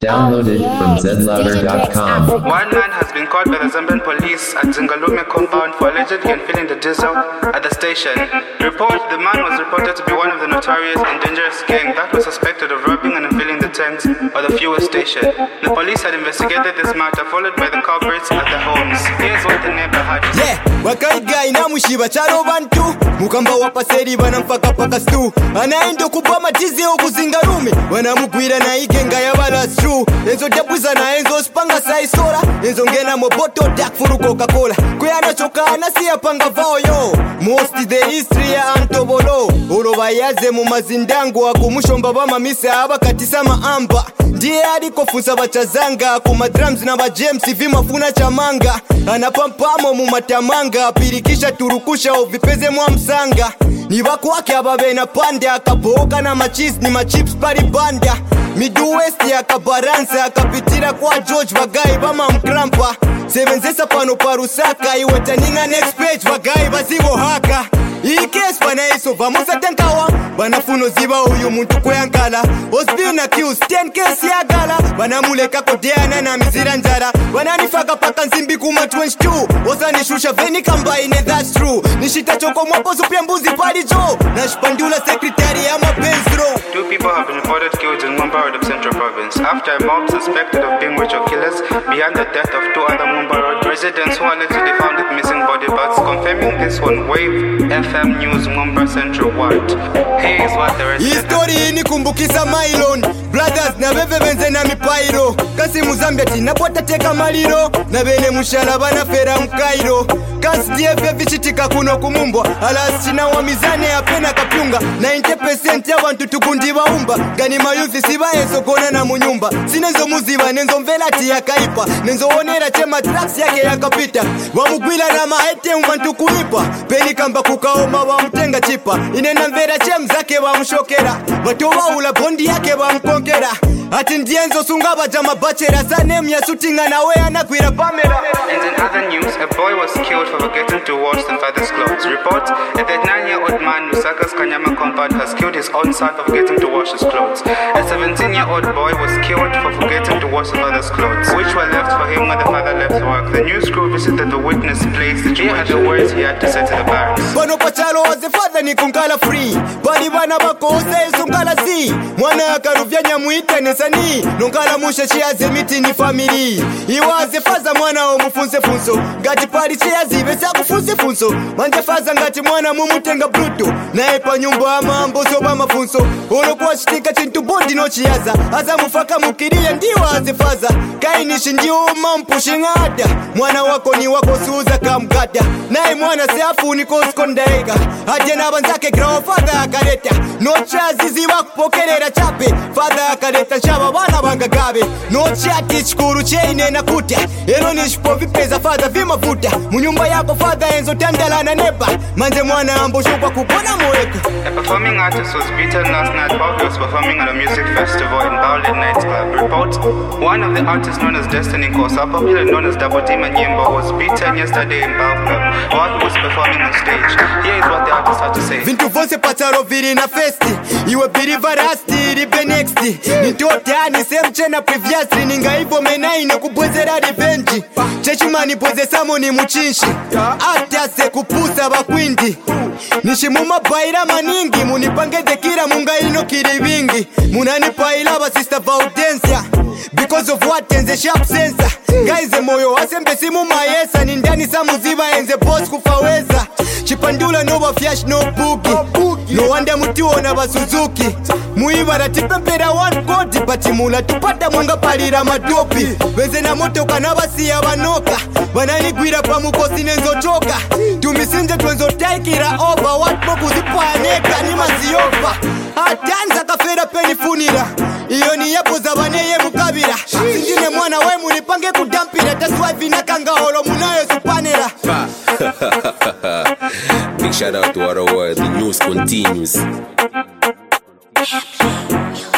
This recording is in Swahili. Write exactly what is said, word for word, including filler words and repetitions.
Downloaded from zlover dot com. One man has been caught by the Zambian police at Zingalume compound for allegedly infilling the diesel at the station. Report: the man was reported to be one of the notorious and dangerous gang that was suspected of robbing and infilling the tanks of the fuel station. The police had investigated this matter, followed by the culprits at their homes. Here's what the neighbor had to say. Yeah, wakaiga inamushiba charo bantu mukamba wapaseri banamfaka paka stu anaenda kupa matizi okuzingalume wanamugwira na igenga yabala stru enzo jabuza na enzo spanga saisora enzo ngena moboto dak furu Coca-Cola kuyana chokana siya panga vaoyo most the history ya antobolo orobayaze mu mazindangu akumushomba bamamisa abakatisa maamba ndiye alikofunza bachazanga ku madrums na ba James vimafuna chamanga anapampamo mu matamanga apirikisha turukusha ovipeze mwa msanga niba kwake ababena panda akaboka na machis ni machips pari banda Midwest ya kabaransa akapitira kwa George Bagai bama mkrampa sevenzesa pano parusaka iwetaninga next page Bagai bazigo haka iyi case panaiso vamusa tenkawa banafuno ziba uyu muntu kweyankala osbina kills ten case yagala banamuleka kodeana na mizira njara bananifaka paka nzimbi kuma twenty-two osanishusha veni kambaine that's true nishita choko mwapo supia mbuzi pali jo nashipandula secretary ya mapenzro. Two people have been reported killed in Mumbai Road of Central Province after a mob suspected of being ritual killers behind the death of two other Mumbai Road residents who allegedly found it missing body parts. Confirming this on Wave F M News Mumbai Central Ward. Here is what the rest Hii story ini kumbukisa Mylon Brothers na bebe benze na mipairo kasi Muzambia tinapota teka maliro na bene mushalaba na fera mkairo kasi D F vichitika kuno kumumbwa alas china wa mizane ya pena kapyunga ninety percent ya wantu tukundi baumba gani mayuthi siba yeso kona na munyumba sinenzo muziba nenzo mvelati ya kaipa nenzo onera chema tracks yake ya kapita wamugwila na maete mwantu kuipa peni kamba kukaoma wa mtenga chipa inena mvera chem zake wa mshokera batowa ula bondi yake wa mkonkera ati ndienzo sungaba jama bachera sanem ya sutinga na wea na kwira pamera. And in other news, a boy was killed for forgetting to wash the father's clothes. Report: a thirty-nine-year-old man Lusaka's Kanyama compound has killed his own son for forgetting to wash his clothes. A seventeen-year-old boy was killed for forgetting to wash the father's clothes, which were left for him when the father left work. The news crew visited the witness place. Here are the words he had to say to the parents. Bano pachalo was the father ni kunkala free bali bana bako ose sungala si mwana akaruvya nyamuite nesani nungala mushe chiaze miti ni family iwaze faza mwana omufunze funso ngati pali chiaze besa kufunze funso manje faza ngati mwana mumutenga bruto nae pa nyumba amambo soba mafunso ono kwa chitika chintu bondi no chiaza aza mufaka mukiriye ndiwa aze faza kainishi ndiyo mampushingada mwana wako ni wako suza kamgada nae mwana seafu ni koskondaega aje na banzake grao father akareta no chazi ziwa kupokerera chape father akareta shaba bana bangagabe no chati chikuru cheine na kuta ero ni shipo vipeza father vimavuta munyumba yako father enzo tandala na neba manje mwana ambo shukwa kupona moeka. A performing artist was beaten last night while he was performing at a music festival in Bowlin nightclub. Report: one of the artists known as Destiny Kosa, popularly known as Double D Manyimbo, was beaten yesterday in Bow Club while he was performing on stage. Here is what the artist had to say. Vintu vonse pataro viri na festi iwe biri varasti ribe next nitotani semchena previously ninga ivo menaine kubwezera revenge chechimani bweze samo ni muchinshi atase kupusa bakwindi nishimuma baira maningi munipangeze kira munga ino kiri vingi munanipaila ba sister Vaudencia because of what enze sharp sensor guys moyo asembe simu maesa ni ndani samuziba enze boss kufaweza chipandula no ba flash no boogie no wanda mutiona ba Suzuki muibara tipempera one code patimula tupata munga palira madopi weze na moto kana basi abanoka bananigwira pa mukosi nenzo choka tumisinje twenzo taikira over what boku zipaneka ni maziopa atanza kafera peni funira iyo ni yapo za baneye mukabira singine mwana we munipange kudampira taswa vina kanga holo munayo supanera. Big shout out to our world, the news continues. Happy